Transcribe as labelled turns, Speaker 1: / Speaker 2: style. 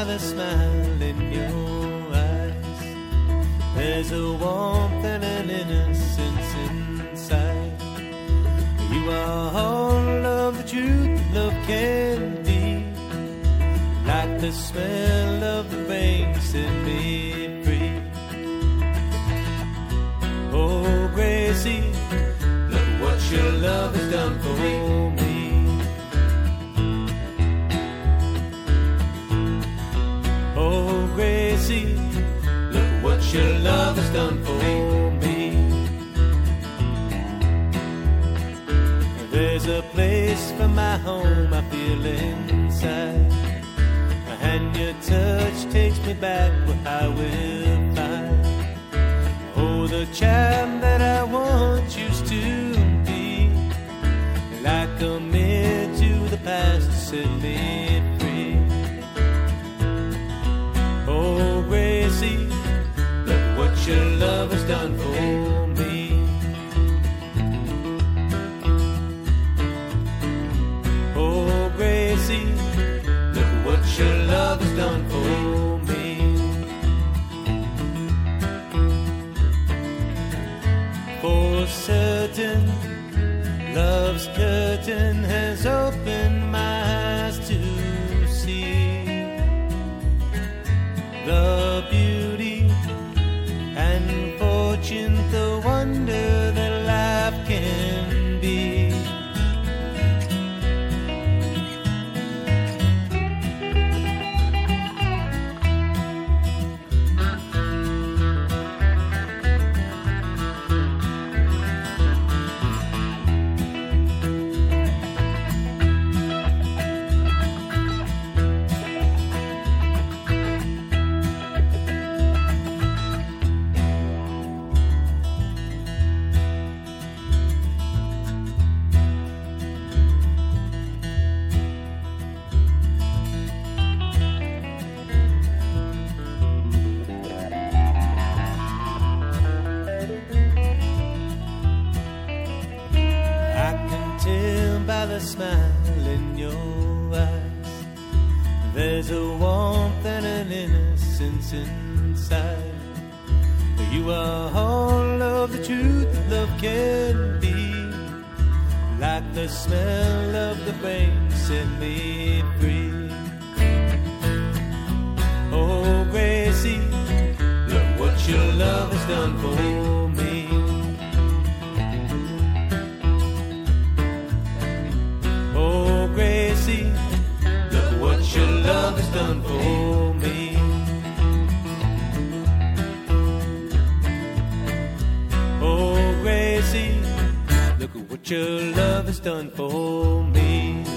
Speaker 1: the smile in your eyes. There's a warmth and an innocence inside. You are all of the truth love can be. Like the smell of the rain, set me free. Oh, Gracie, look what your love has done for me. Oh, Gracie, look what your love has done for me. There's a place for my home I feel inside, and your touch takes me back where I will find. Oh, the child that I once used to be, like a mirror to the past to set me free. Oh, Gracie, look what your love has done for me. Oh, Gracie, look what your love has done for me. For certain, love's curtain has opened my eyes to see the beauty and fortune, the wonder that life can be. The smile in your eyes, there's a warmth and an innocence inside. You are all of the truth that love can be. Like the smell of the rain, set me free. Oh, Gracie, look what your love has done for me. Oh, Gracie, look what your love has done for me. Oh, Gracie, look at what your love has done for me.